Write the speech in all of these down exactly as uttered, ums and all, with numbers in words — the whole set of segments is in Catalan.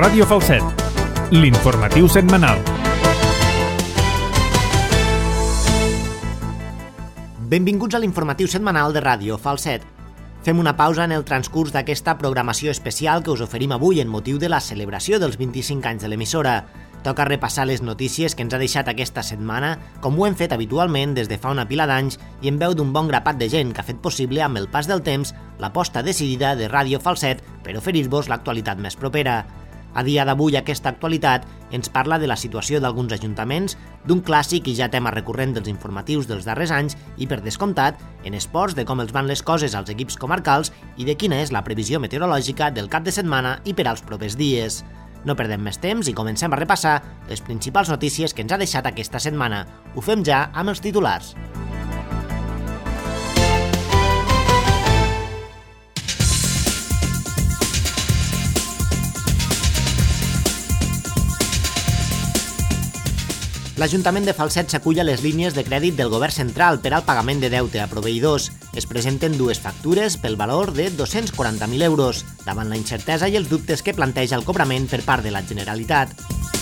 Ràdio Falset, l'informatiu setmanal. Benvinguts a l'informatiu setmanal de Ràdio Falset. Fem una pausa en el transcurs d'aquesta programació especial que us oferim avui en motiu de la celebració dels vint-i-cinc anys de l'emissora. Toca repassar les notícies que ens ha deixat aquesta setmana, com ho hem fet habitualment des de fa una pila d'anys i en veu d'un bon grapat de gent que ha fet possible amb el pas del temps l'aposta decidida de Ràdio Falset per oferir-vos l'actualitat més propera. A dia d'avui aquesta actualitat ens parla de la situació d'alguns ajuntaments, d'un clàssic i ja tema recurrent dels informatius dels darrers anys i, per descomptat, en esports de com els van les coses als equips comarcals i de quina és la previsió meteorològica del cap de setmana i per als propers dies. No perdem més temps i comencem a repassar les principals notícies que ens ha deixat aquesta setmana. Ho fem ja amb els titulars. L'Ajuntament de Falset s'acull a les línies de crèdit del Govern Central per al pagament de deute a proveïdors. Es presenten dues factures pel valor de dos-cents quaranta mil euros, davant la incertesa i els dubtes que planteja el cobrament per part de la Generalitat.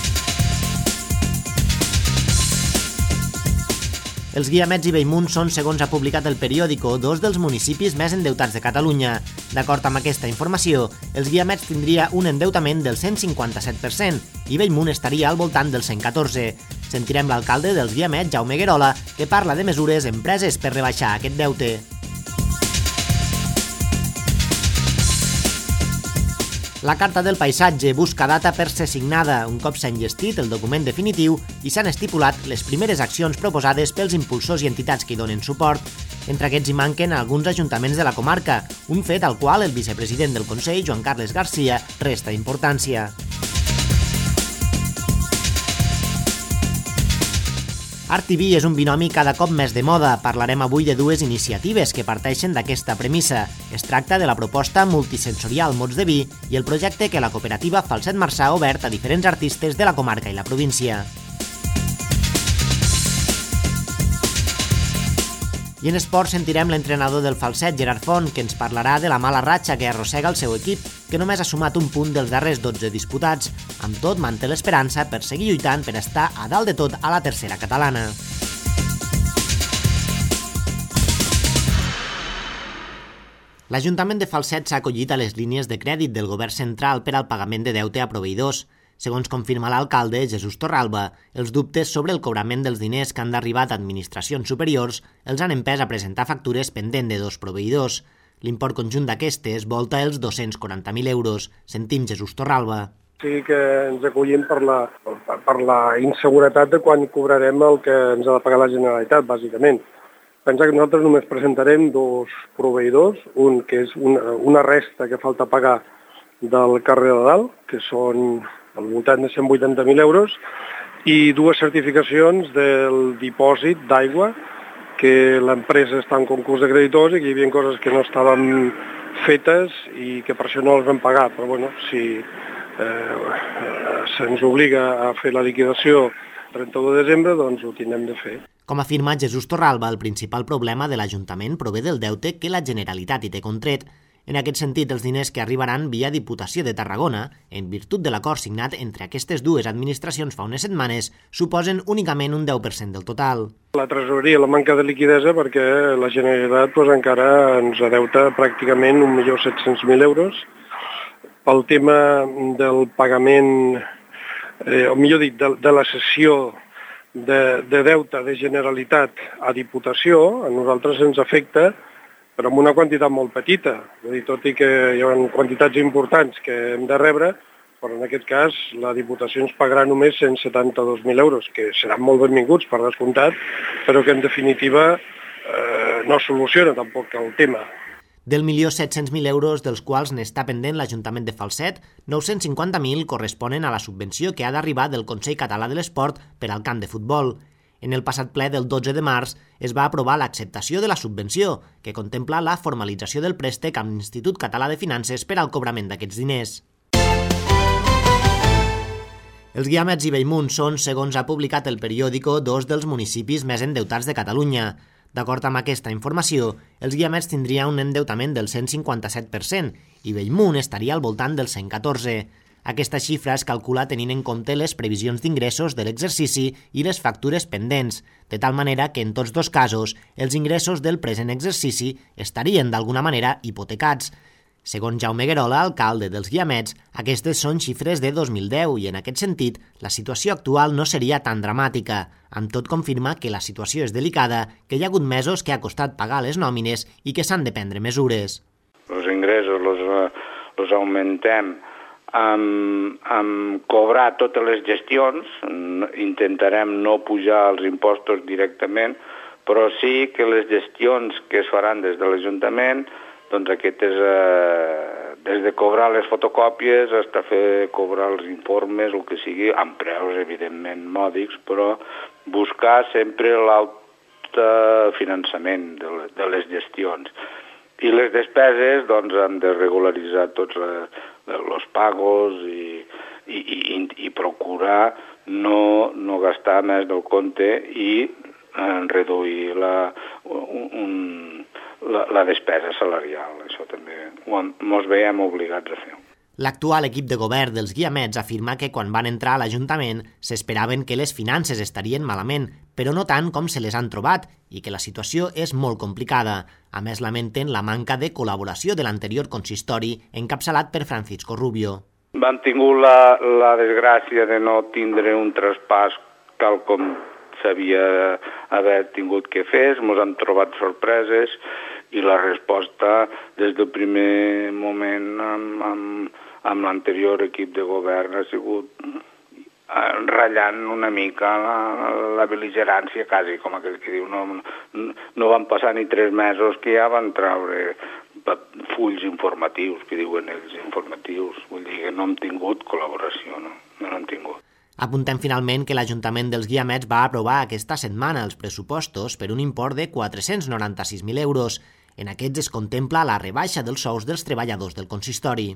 Els Guiamets i Bellmunt són, segons ha publicat el periòdico, dos dels municipis més endeutats de Catalunya. D'acord amb aquesta informació, els Guiamets tindria un endeutament del cent cinquanta-set per cent i Bellmunt estaria al voltant del cent catorze. Sentirem l'alcalde dels Guiamets, Jaume Guerola, que parla de mesures empreses per rebaixar aquest deute. La Carta del Paisatge busca data per ser signada, un cop s'ha enllestit el document definitiu i s'han estipulat les primeres accions proposades pels impulsors i entitats que hi donen suport. Entre aquests hi manquen alguns ajuntaments de la comarca, un fet al qual el vicepresident del Consell, Joan Carles Garcia, resta importància. Art i vi és un binomi cada cop més de moda. Parlarem avui de dues iniciatives que parteixen d'aquesta premissa. Es tracta de la proposta multisensorial Mots de Vi i el projecte que la cooperativa Falset Marçà ha obert a diferents artistes de la comarca i la província. I en esport sentirem l'entrenador del Falset, Gerard Font, que ens parlarà de la mala ratxa que arrossega el seu equip, que només ha sumat un punt dels darrers dotze disputats. Amb tot, manté l'esperança per seguir lluitant per estar a dalt de tot a la tercera catalana. L'Ajuntament de Falset s'ha acollit a les línies de crèdit del Govern Central per al pagament de deute a proveïdors. Segons confirma l'alcalde, Jesús Torralba, els dubtes sobre el cobrament dels diners que han d'arribar d'administracions superiors els han empès a presentar factures pendent de dos proveïdors. L'import conjunt d'aquestes volta els dos-cents quaranta mil euros. Sentim Jesús Torralba. Sí que ens acollim per la, per la inseguretat de quan cobrarem el que ens ha de pagar la Generalitat, bàsicament. Pensa que nosaltres només presentarem dos proveïdors, un que és una, una resta que falta pagar del carrer de dalt, que són al voltant de cent vuitanta mil euros, i dues certificacions del dipòsit d'aigua, que l'empresa està en concurs de creditors i que hi havia coses que no estaven fetes i que per això no les vam pagar. Però bueno, si eh, se'ns obliga a fer la liquidació el trenta-u de desembre, doncs ho tindrem de fer. Com afirma Jesús Torralba, el principal problema de l'Ajuntament prové del deute que la Generalitat hi té contret. En aquest sentit, els diners que arribaran via Diputació de Tarragona, en virtut de l'acord signat entre aquestes dues administracions fa unes setmanes, suposen únicament un deu per cent del total. La tresoreria, la manca de liquidesa, perquè la Generalitat doncs, encara ens adeuta pràcticament un milió set-cents mil euros. Pel tema del pagament, eh, o millor dit, de, de la cessió de, de deute de Generalitat a Diputació, a nosaltres ens afecta, però amb una quantitat molt petita. Vull dir, tot i que hi ha quantitats importants que hem de rebre, però en aquest cas la Diputació ens pagarà només cent setanta-dos mil euros, que seran molt benvinguts per descomptat, però que en definitiva eh, no soluciona tampoc el tema. Del milió set-cents mil euros, dels quals n'està pendent l'Ajuntament de Falset, nou-cents cinquanta mil corresponen a la subvenció que ha d'arribar del Consell Català de l'Esport per al camp de futbol. En el passat ple del dotze de març es va aprovar l'acceptació de la subvenció, que contempla la formalització del préstec amb l'Institut Català de Finances per al cobrament d'aquests diners. Els Guiamets i Bellmunt són, segons ha publicat el periòdico, dos dels municipis més endeutats de Catalunya. D'acord amb aquesta informació, els Guiamets tindria un endeutament del cent cinquanta-set per cent i Bellmunt estaria al voltant del cent catorze per cent. Aquesta xifra es calcula tenint en compte les previsions d'ingressos de l'exercici i les factures pendents, de tal manera que en tots dos casos els ingressos del present exercici estarien d'alguna manera hipotecats. Segons Jaume Guerola, alcalde dels Guiamets, aquestes són xifres de dos mil deu i en aquest sentit la situació actual no seria tan dramàtica. Amb tot confirma que la situació és delicada, que hi ha hagut mesos que ha costat pagar les nòmines i que s'han de prendre mesures. Els ingressos los, los augmentem amb, amb cobrar totes les gestions, intentarem no pujar els impostos directament, però sí que les gestions que es faran des de l'Ajuntament, doncs aquestes, eh, des de cobrar les fotocòpies fins a fer cobrar els informes, el que sigui, amb preus evidentment mòdics, però buscar sempre l'autofinançament de, de les gestions. I les despeses doncs, han de regularitzar tots els pagos i, i, i, i procurar no, no gastar més del compte i eh, reduir la, un, la, la despesa salarial. Això també ens veiem obligats a fer. L'actual equip de govern dels Guiamets afirma que quan van entrar a l'Ajuntament s'esperaven que les finances estarien malament, però no tant com se les han trobat i que la situació és molt complicada. A més, lamenten la manca de col·laboració de l'anterior consistori encapçalat per Francisco Rubio. Vam tingut la, la desgràcia de no tindre un traspàs tal com s'havia haver tingut que fer, ens han trobat sorpreses i la resposta des del primer moment amb, amb, amb l'anterior equip de govern ha sigut ratllant una mica la, la bel·ligerància, quasi, com aquell que diu. No, no van passar ni tres mesos que ja van treure fulls informatius, que diuen ells, informatius. Vull dir que no hem tingut col·laboració, no, no l'hem tingut. Apuntem finalment que l'Ajuntament dels Guiamets va aprovar aquesta setmana els pressupostos per un import de quatre-cents noranta-sis mil euros. En aquests es contempla la rebaixa dels sous dels treballadors del consistori.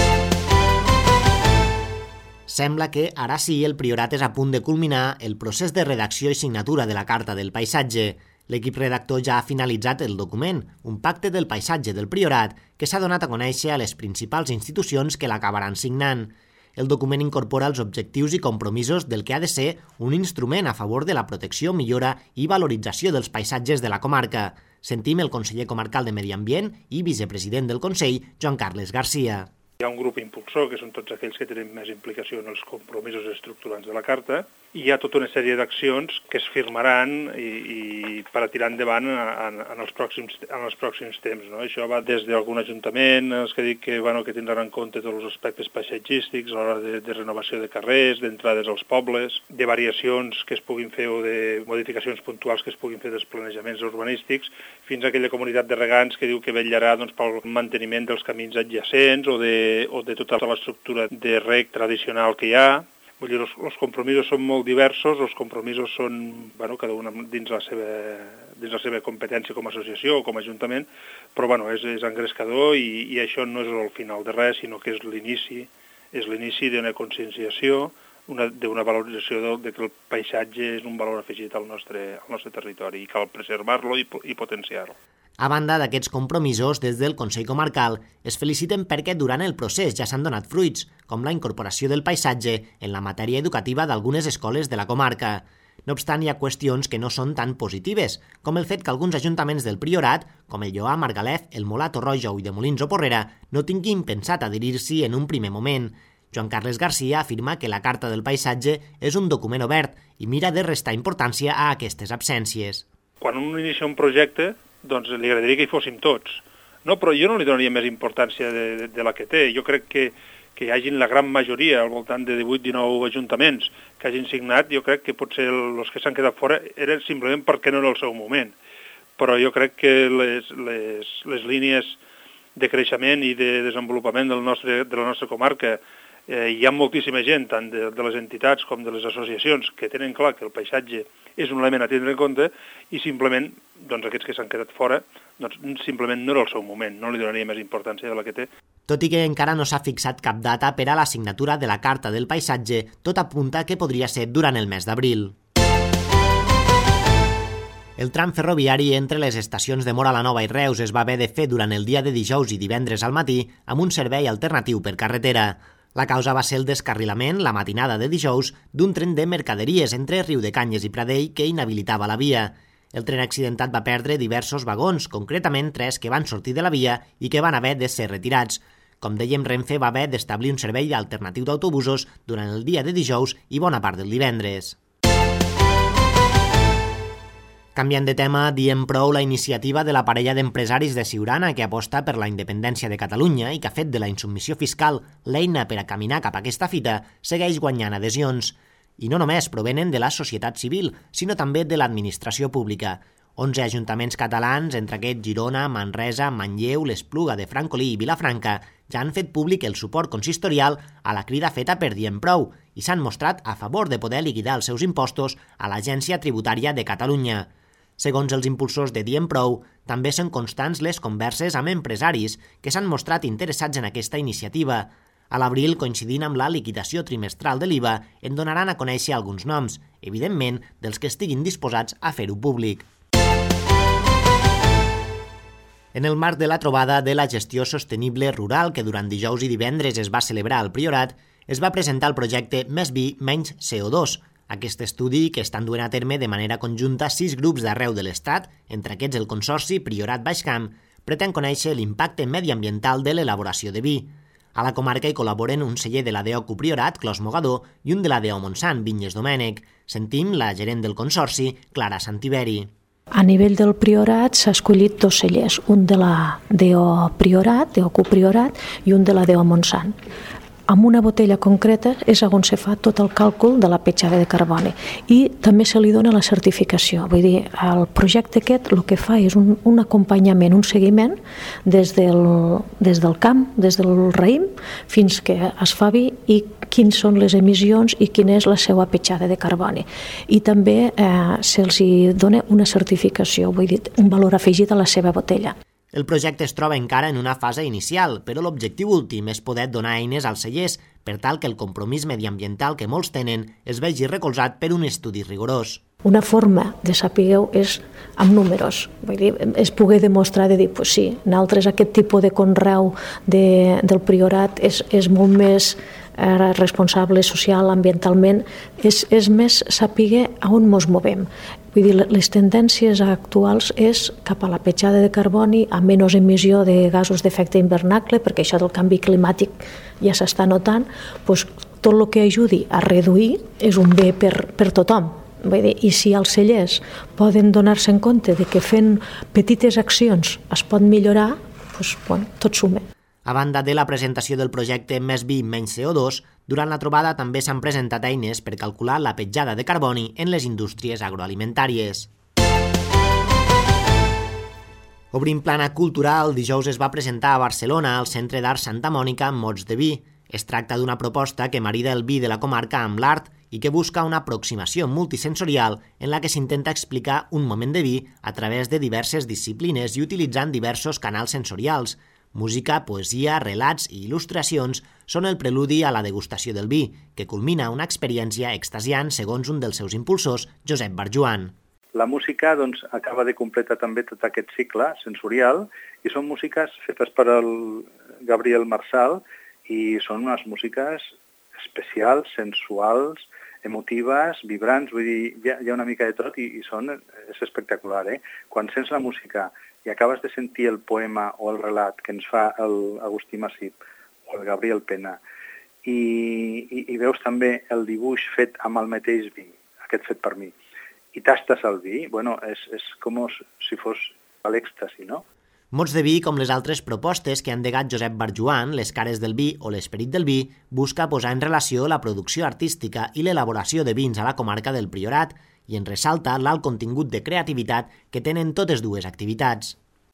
Sembla que ara sí el Priorat és a punt de culminar el procés de redacció i signatura de la Carta del Paisatge. L'equip redactor ja ha finalitzat el document, un pacte del paisatge del Priorat, que s'ha donat a conèixer a les principals institucions que l'acabaran signant. El document incorpora els objectius i compromisos del que ha de ser un instrument a favor de la protecció, millora i valorització dels paisatges de la comarca. Sentim el conseller comarcal de Medi Ambient i vicepresident del Consell, Joan Carles Garcia. Hi ha un grup impulsor, que són tots aquells que tenen més implicació en els compromisos estructurants de la Carta, i hi ha tota una sèrie d'accions que es firmaran i, i per a tirar endavant en, en, els, pròxims, en els pròxims temps. No? Això va des d'algun ajuntament, els que dic que, bueno, que tindran en compte tots els aspectes paisatgístics a l'hora de, de renovació de carrers, d'entrades als pobles, de variacions que es puguin fer o de modificacions puntuals que es puguin fer dels planejaments urbanístics, fins a aquella comunitat de regants que diu que vetllarà doncs, pel manteniment dels camins adjacents o de o de tota l'estructura de reg tradicional que hi ha. Vull dir, els, els compromisos són molt diversos, els compromisos són, bueno, cada un dins la seva, dins la seva competència com a associació o com a ajuntament, però bueno, és, és engrescador i, i això no és el final de res, sinó que és l'inici, és l'inici d'una conscienciació, una, d'una valorització de, de que el paisatge és un valor afegit al nostre, al nostre territori i cal preservar-lo i, i potenciar-lo. A banda d'aquests compromisos, des del Consell Comarcal es feliciten perquè durant el procés ja s'han donat fruits, com la incorporació del paisatge en la matèria educativa d'algunes escoles de la comarca. No obstant, hi ha qüestions que no són tan positives, com el fet que alguns ajuntaments del Priorat, com el Lloar, Margalef, el Molar, Torroja i de Molins o Porrera, no tinguin pensat adherir-s'hi en un primer moment. Joan Carles Garcia afirma que la Carta del Paisatge és un document obert i mira de restar importància a aquestes absències. Quan un inicia un projecte, doncs li agradaria que hi fóssim tots. No, però jo no li donaria més importància de, de, de la que té. Jo crec que, que hi hagin la gran majoria, al voltant de divuit dinou ajuntaments, que hagin signat, jo crec que potser els que s'han quedat fora eren simplement perquè no era el seu moment. Però jo crec que les, les, les línies de creixement i de desenvolupament del nostre, de la nostra comarca, eh, hi ha moltíssima gent, tant de, de les entitats com de les associacions, que tenen clar que el paisatge és un element a tindre en compte i simplement, doncs aquests que s'han quedat fora, doncs simplement no era el seu moment, no li donaria més importància de la que té. Tot i que encara no s'ha fixat cap data per a la signatura de la Carta del Paisatge, tot apunta que podria ser durant el mes d'abril. El tram ferroviari entre les estacions de Móra la Nova i Reus es va haver de fer durant el dia de dijous i divendres al matí amb un servei alternatiu per carretera. La causa va ser el descarrilament, la matinada de dijous, d'un tren de mercaderies entre Riudecanyes i Pradell que inhabilitava la via. El tren accidentat va perdre diversos vagons, concretament tres que van sortir de la via i que van haver de ser retirats. Com dèiem, Renfe va haver d'establir un servei alternatiu d'autobusos durant el dia de dijous i bona part del divendres. Canviant de tema, diem prou la iniciativa de la parella d'empresaris de Siurana que aposta per la independència de Catalunya i que ha fet de la insubmissió fiscal l'eina per a caminar cap a aquesta fita, segueix guanyant adhesions. I no només provenen de la societat civil, sinó també de l'administració pública. onze ajuntaments catalans, entre aquests Girona, Manresa, Manlleu, l'Espluga de Francolí i Vilafranca, ja han fet públic el suport consistorial a la crida feta per Diem Prou i s'han mostrat a favor de poder liquidar els seus impostos a l'Agència Tributària de Catalunya. Segons els impulsors de Diem Prou, també són constants les converses amb empresaris que s'han mostrat interessats en aquesta iniciativa. A l'abril, coincidint amb la liquidació trimestral de l'I V A, en donaran a conèixer alguns noms, evidentment dels que estiguin disposats a fer-ho públic. En el marc de la trobada de la gestió sostenible rural que durant dijous i divendres es va celebrar al Priorat, es va presentar el projecte Més vi, menys C O dos. Aquest estudi, que estan duent a terme de manera conjunta sis grups d'arreu de l'Estat, entre aquests el Consorci Priorat-Baix Camp, pretén conèixer l'impacte mediambiental de l'elaboració de vi. A la comarca hi col·laboren un celler de la D O C U Priorat, Clos Mogador, i un de la D O Montsant, Vinyes Domènec. Sentim la gerent del Consorci, Clara Santiberi. A nivell del Priorat s'ha escollit dos cellers, un de la D O Priorat, D O C U Priorat, i un de la D O Montsant. Amb una botella concreta és on se fa tot el càlcul de la petjada de carboni i també se li dona la certificació. Vull dir, el projecte aquest el que fa és un, un acompanyament, un seguiment des del, des del camp, des del raïm, fins que es fa vi i quines són les emissions i quina és la seva petjada de carboni. I també eh, se'ls dona una certificació, vull dir, un valor afegit a la seva botella. El projecte es troba encara en una fase inicial, però l'objectiu últim és poder donar eines als cellers per tal que el compromís mediambiental que molts tenen es vegi recolzat per un estudi rigorós. Una forma de saber és amb números, vull dir, és poder demostrar de dir, pues sí, nosaltres aquest tipus de conreu de, del Priorat és, és molt més eh, responsable social, ambientalment, és, és més saber a on ens movem. Vull dir, les tendències actuals és cap a la petjada de carboni, a menys emissió de gasos d'efecte hivernacle, perquè això del canvi climàtic ja s'està notant, doncs tot el que ajudi a reduir és un bé per, per tothom. Vull dir, i si els cellers poden donar-se en compte de que fent petites accions es pot millorar, doncs, bueno, tot suma. A banda de la presentació del projecte Més vi, menys C O dos, durant la trobada també s'han presentat eines per calcular la petjada de carboni en les indústries agroalimentàries. Obrint plana cultural, dijous es va presentar a Barcelona al Centre d'Art Santa Mònica Mots de vi. Es tracta d'una proposta que marida el vi de la comarca amb l'art i que busca una aproximació multisensorial en la que s'intenta explicar un moment de vi a través de diverses disciplines i utilitzant diversos canals sensorials. Música, poesia, relats i il·lustracions són el preludi a la degustació del vi, que culmina una experiència extasiant segons un dels seus impulsors, Josep Barjuan. La música doncs, acaba de completar també tot aquest cicle sensorial i són músiques fetes per el Gabriel Marsal i són unes músiques especials, sensuals, emotives, vibrants, vull dir, hi ha, hi ha una mica de tot i, i són, és espectacular, eh? Quan sents la música i acabes de sentir el poema o el relat que ens fa el Agustí Massip o el Gabriel Pena i, i, i veus també el dibuix fet amb el mateix vi, aquest fet per mi, i tastes el vi, bueno, és, és com si fos a l'èxtasi, no? Mots de vi, com les altres propostes que ha endegat Josep Barjuan, Les cares del vi o L'esperit del vi, busca posar en relació la producció artística i l'elaboració de vins a la comarca del Priorat i en ressalta l'alt contingut de creativitat que tenen totes dues activitats.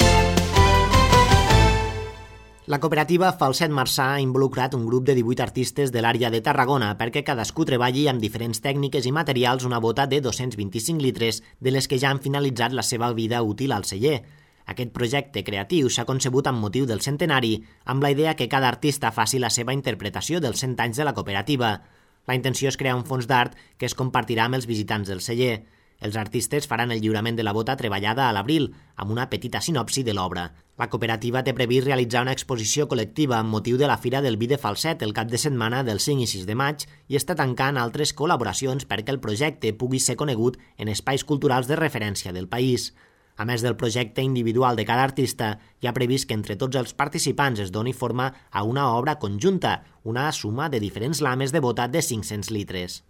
La cooperativa Falset Marçà ha involucrat un grup de divuit artistes de l'àrea de Tarragona perquè cadascú treballi amb diferents tècniques i materials una bota de dos-cents vint-i-cinc litres de les que ja han finalitzat la seva vida útil al celler. Aquest projecte creatiu s'ha concebut amb motiu del centenari, amb la idea que cada artista faci la seva interpretació dels cent anys de la cooperativa. La intenció és crear un fons d'art que es compartirà amb els visitants del celler. Els artistes faran el lliurament de la bota treballada a l'abril, amb una petita sinopsi de l'obra. La cooperativa té previst realitzar una exposició col·lectiva amb motiu de la Fira del Vi de Falset el cap de setmana del cinc i sis de maig i està tancant altres col·laboracions perquè el projecte pugui ser conegut en espais culturals de referència del país. A més del projecte individual de cada artista, hi ha previst que entre tots els participants es doni forma a una obra conjunta, una suma de diferents lames de bota de cinc-cents litres.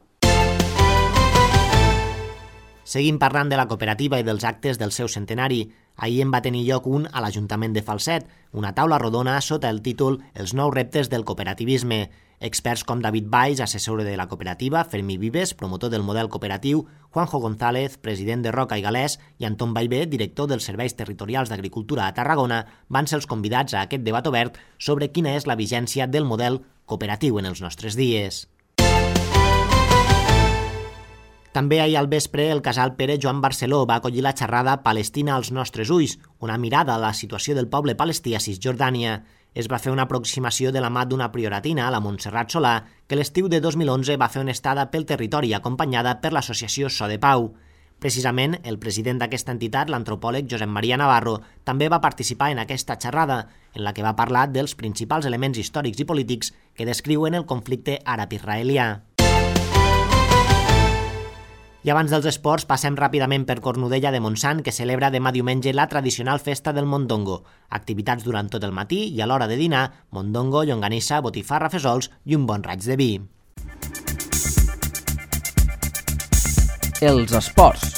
Seguim parlant de la cooperativa i dels actes del seu centenari. Ahir en va tenir lloc un a l'Ajuntament de Falset, una taula rodona sota el títol Els nous reptes del cooperativisme. Experts com David Valls, assessor de la cooperativa, Fermí Vives, promotor del model cooperatiu, Juanjo González, president de Roca i Galès, i Anton Ballbé, director dels Serveis Territorials d'Agricultura a Tarragona, van ser els convidats a aquest debat obert sobre quina és la vigència del model cooperatiu en els nostres dies. També ahir al vespre el casal Pere Joan Barceló va acollir la xerrada Palestina als nostres ulls, una mirada a la situació del poble palestí a Cisjordània. Es va fer una aproximació de la mà d'una prioratina, la Montserrat Solà, que l'estiu de dos mil onze va fer una estada pel territori acompanyada per l'associació So de Pau. Precisament, el president d'aquesta entitat, l'antropòleg Josep Maria Navarro, també va participar en aquesta xerrada, en la que va parlar dels principals elements històrics i polítics que descriuen el conflicte àrab-israelià. I abans dels esports passem ràpidament per Cornudella de Montsant, que celebra demà diumenge la tradicional festa del mondongo. Activitats durant tot el matí i a l'hora de dinar, mondongo, llonganissa, botifarra, fesols i un bon raig de vi. Els esports.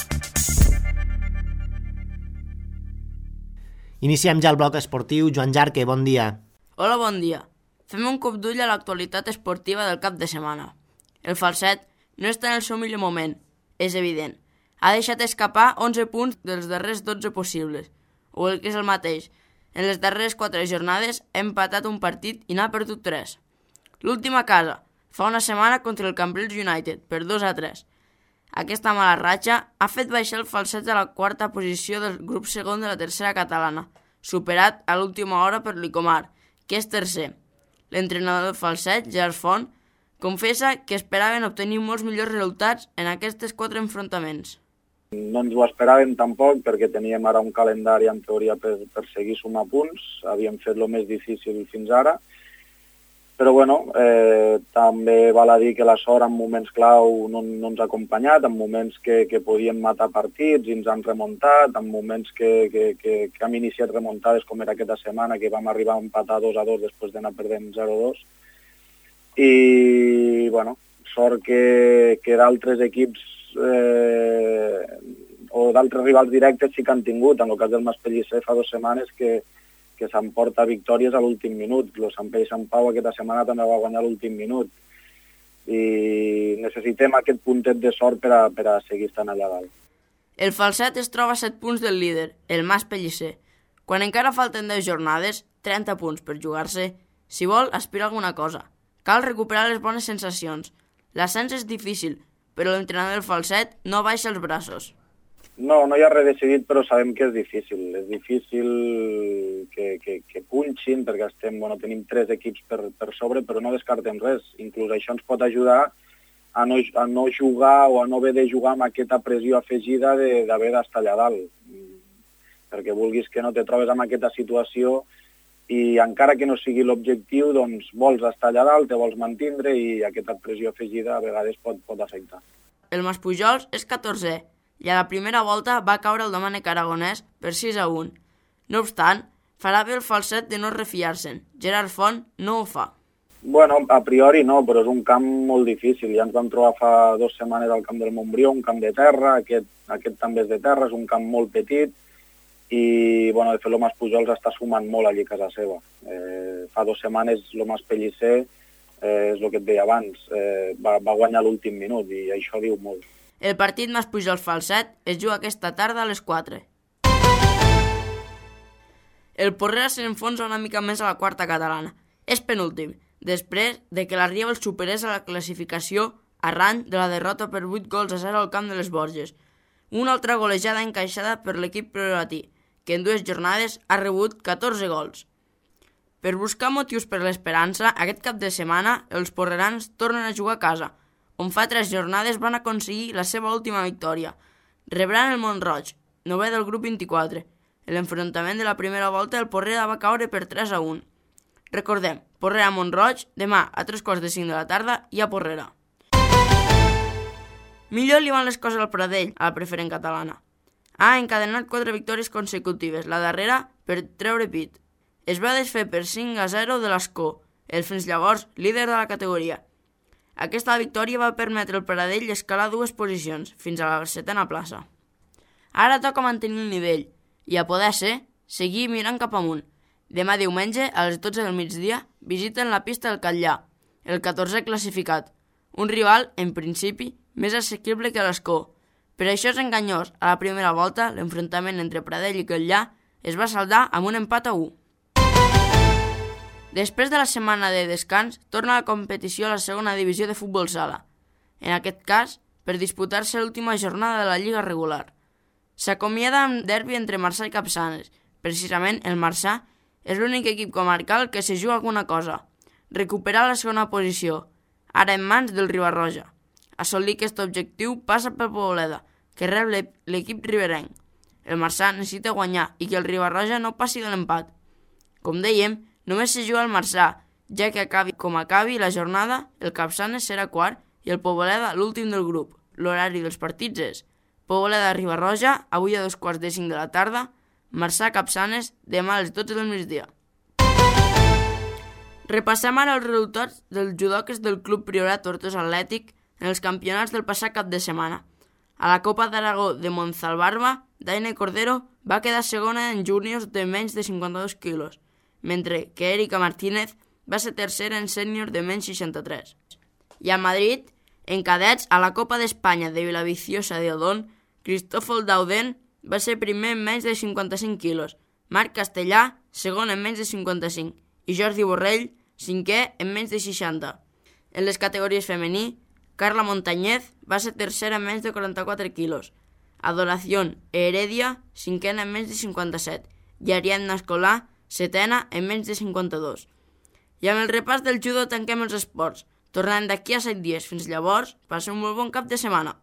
Iniciem ja el bloc esportiu. Joan Jarque, bon dia. Hola, bon dia. Fem un cop d'ull a l'actualitat esportiva del cap de setmana. El Falset no està en el seu millor moment, és evident. Ha deixat escapar onze punts dels darrers dotze possibles, o el que és el mateix. En les darreres quatre jornades ha empatat un partit i n'ha perdut tres. L'última a casa, fa una setmana contra el Cambrils United, per dos a tres. Aquesta mala ratxa ha fet baixar el Falset a la quarta posició del grup segon de la tercera catalana, superat a l'última hora per l'Icomar, que és tercer. L'entrenador del Falset, Gerard Font, confessa que esperaven obtenir molts millors resultats en aquests quatre enfrontaments. No ens ho esperàvem tampoc perquè teníem ara un calendari en teoria per, per seguir sumar punts, havíem fet el més difícil fins ara, però bueno, eh, també val a dir que la sort en moments clau no, no ens ha acompanyat, en moments que, que podíem matar partits i ens han remuntat, en moments que, que, que, que hem iniciat remuntades com era aquesta setmana, que vam arribar a empatar dos a dos després d'anar perdent zero a dos. I, bueno, sort que, que d'altres equips eh, o d'altres rivals directes sí que han tingut. En el cas del Masspellisser fa dues setmanes que, que s'emporta victòries a l'últim minut. El Sant Pere i Sant Pau aquesta setmana també va guanyar a l'últim minut. I necessitem aquest puntet de sort per a, per a seguir estant allà dalt. El Falset es troba a set punts del líder, el Masspellisser. Quan encara falten deu jornades, trenta punts per jugar-se, si vol, aspira a alguna cosa. Cal recuperar les bones sensacions. L'ascens és difícil, però l'entrenador del Falset no baixa els braços. No, no hi ha res decidit, però sabem que és difícil. És difícil que, que, que punxin, perquè estem, bueno, tenim tres equips per, per sobre, però no descartem res. Inclús això ens pot ajudar a no, a no jugar o a no haver de jugar amb aquesta pressió afegida d'haver d'estar allà dalt. Perquè vulguis que no te trobes amb aquesta situació i encara que no sigui l'objectiu, doncs vols estar allà dalt, te vols mantindre i aquesta pressió afegida a vegades pot, pot afectar. El Maspujols és catorzè i a la primera volta va caure el Domènec Aragonès per sis a un. No obstant, farà bé el Falset de no refiar-se'n. Gerard Font no ho fa. Bueno, a priori no, però és un camp molt difícil. Ja ens vam trobar fa dues setmanes al camp del Montbrió, un camp de terra, aquest, aquest també és de terra, és un camp molt petit, i bueno, de fet el Maspujols està sumant molt allí a casa seva. Eh, fa dues setmanes el Masspellisser, eh, és el que et deia abans, eh, va, va guanyar l'últim minut i això diu molt. El partit Maspujols-Falset es juga aquesta tarda a les quatre. El Porrera s'enfonsa una mica més a la quarta catalana. És penúltim, després de que la Rieva el superés a la classificació arran de la derrota per vuit gols a zero al camp de les Borges. Una altra golejada encaixada per l'equip prioratí, que en dues jornades ha rebut catorze gols. Per buscar motius per l'esperança, aquest cap de setmana els porrerans tornen a jugar a casa, on fa tres jornades van aconseguir la seva última victòria, rebran el Mont-roig, novè del grup vint-i-quatre. En l'enfrontament de la primera volta, el Porrera va caure per tres a un. Recordem, Porrera Mont-roig, demà a tres quarts de cinc de la tarda i a Porrera. Millor li van les coses al Pradell, a la preferent catalana. Ha encadenat quatre victòries consecutives, la darrera per treure pit. Es va desfer per cinc a zero de l'Escó, el fins llavors líder de la categoria. Aquesta victòria va permetre al Pradell escalar dues posicions, fins a la setena plaça. Ara toca mantenir el nivell i, a poder ser, seguir mirant cap amunt. Demà diumenge, a les dotze del migdia, visiten la pista del Catllà, el catorzè classificat, un rival, en principi, més assequible que l'Escó. Per això és enganyós, a la primera volta, l'enfrontament entre Pradell i Catllà es va saldar amb un empat a u. Després de la setmana de descans, torna la competició a la segona divisió de futbol sala, en aquest cas per disputar-se l'última jornada de la lliga regular. S'acomiada amb derbi entre Marçà i Capçanes. Precisament el Marçà és l'únic equip comarcal que se juga alguna cosa, recuperar la segona posició, ara en mans del Riba-roja. Assolir aquest objectiu passa pel Poboleda, que rep l'equip riberenc. El Marçà necessita guanyar i que el Riba-roja no passi de l'empat. Com dèiem, només se juga al Marçà, ja que acabi com acabi la jornada, el Capçanes serà quart i el Poboleda l'últim del grup. L'horari dels partits és Poboleda-Riba-roja, avui a dos quarts de cinc de la tarda, Marçà-Capçanes, demà a les dotze del migdia. Repassem ara els resultats dels judoques del Club Priorat Tortosa Atlètic en els campionats del passat cap de setmana. A la Copa d'Aragó de Monzalbarba, Daine Cordero va quedar segona en júniors de menys de cinquanta-dos quilos, mentre que Erika Martínez va ser tercera en sènior de menys seixanta-tres. I a Madrid, en cadets, a la Copa d'Espanya de Villaviciosa de Odón, Cristófol Dauden va ser primer en menys de cinquanta-cinc quilos, Marc Castellà, segon en menys de cinquanta-cinc, i Jordi Borrell, cinquè en menys de seixanta. En les categories femení, Carla Montañez va ser tercera en menys de quaranta-quatre quilos, Adoración Heredia, cinquena en menys de cinquanta-set, i Ariadna Escolà, setena en menys de cinquanta-dos. I amb el repàs del judo tanquem els esports. Tornant d'aquí a set dies. Fins llavors, passeu un molt bon cap de setmana.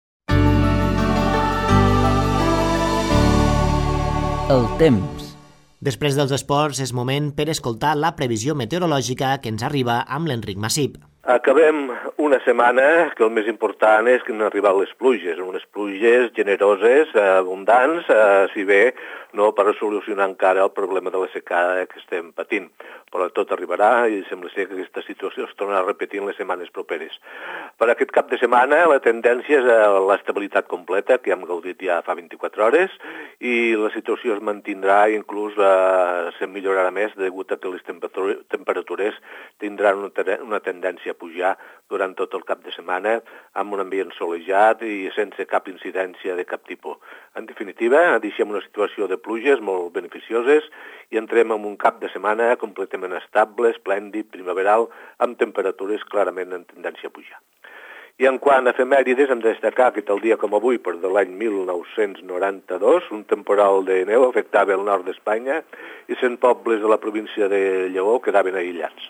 El temps. Després dels esports és moment per escoltar la previsió meteorològica que ens arriba amb l'Enric Massip. Acabem una setmana que el més important és que han arribat les pluges, unes pluges generoses, abundants, eh, si bé no per solucionar encara el problema de la secada que estem patint. Però tot arribarà i sembla ser que aquesta situació es tornarà a repetir en les setmanes properes. Per aquest cap de setmana la tendència és a l'estabilitat completa, que hem gaudit ja fa vint-i-quatre hores, i la situació es mantindrà i inclús eh, se millorarà més degut a que les temperatures tindran una tendència a pujar durant tot el cap de setmana amb un ambient solejat i sense cap incidència de cap tipus. En definitiva, deixem una situació de pluges molt beneficioses i entrem en un cap de setmana completament estable, esplèndid, primaveral, amb temperatures clarament en tendència a pujar. I en quant a efemèrides, hem de destacar que tal dia com avui, per de l'any mil nou-cents noranta-dos, un temporal de neu afectava el nord d'Espanya i cent pobles de la província de Lleó quedaven aïllats.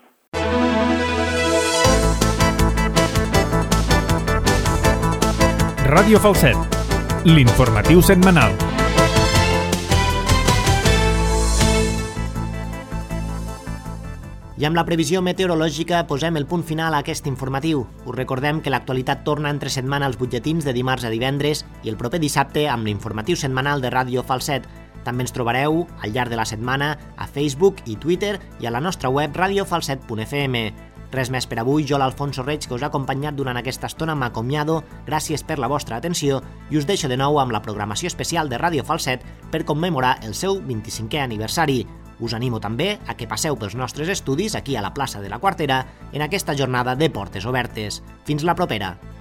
Ràdio Falset, l'informatiu setmanal. I amb la previsió meteorològica posem el punt final a aquest informatiu. Us recordem que l'actualitat torna entre setmana als butlletins de dimarts a divendres i el proper dissabte amb l'informatiu setmanal de Ràdio Falset. També ens trobareu al llarg de la setmana a Facebook i Twitter i a la nostra web radio falset punt f m. Res més per avui, jo l'Alfonso Reig, que us ha acompanyat durant aquesta estona, m'acomiado, gràcies per la vostra atenció i us deixo de nou amb la programació especial de Ràdio Falset per commemorar el seu vint-i-cinquè aniversari. Us animo també a que passeu pels nostres estudis aquí a la plaça de la Quartera en aquesta jornada de portes obertes. Fins la propera!